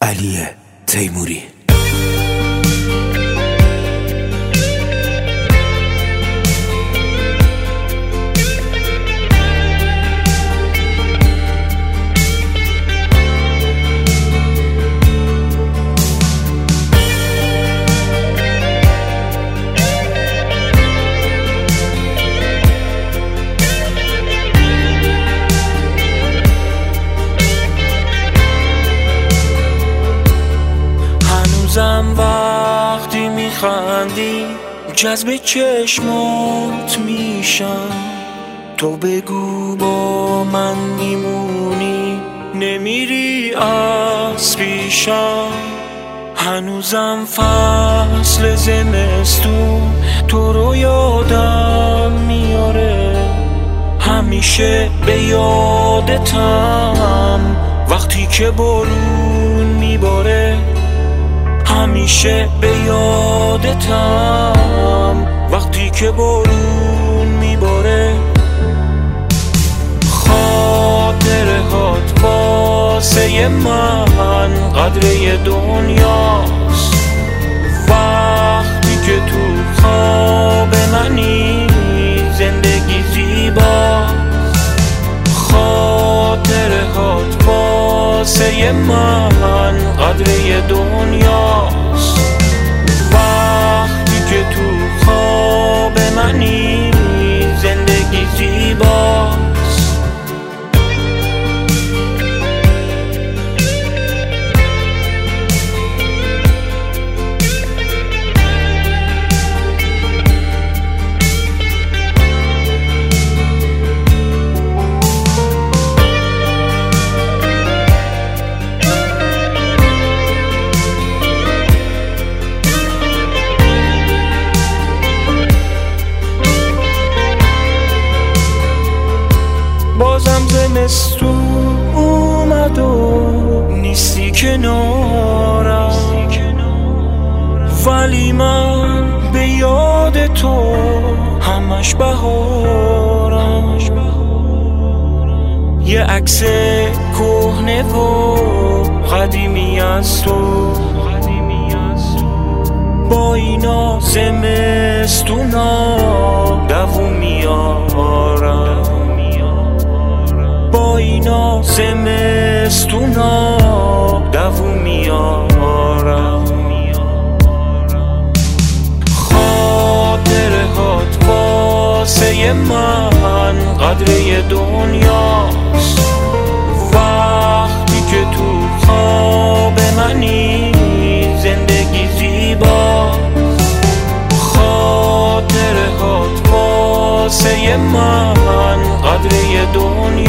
علی تیموری. وقتی میخندی جذب چشمات میشم، تو بگو با من میمونی نمیری از پیشم. هنوزم فصل زمستون تو رو یادم میاره، همیشه به یادتم وقتی که بارون میباره، همیشه به یادتم وقتی که بارون میباره. خاطره هات واسه من قدره دنیاست، وقتی که تو خواب منی زندگی زیباست. خاطره هات واسه من قدره دنیاست، وقتی که تو خواب منی زندگی زیباست. بازم زمستون اومد و نیستی کنارم، ولی من به یاد تو همش بهارم. یه عکس کهنه و قدیمی از تو، با اینا زمستونا دووم میارم، با اینا زمستونا دووم میارم. خاطره هات واسه من قدره دنیاست، وقتی که تو خواب منی زندگی زیباست. خاطره هات واسه من قدره دنیاست،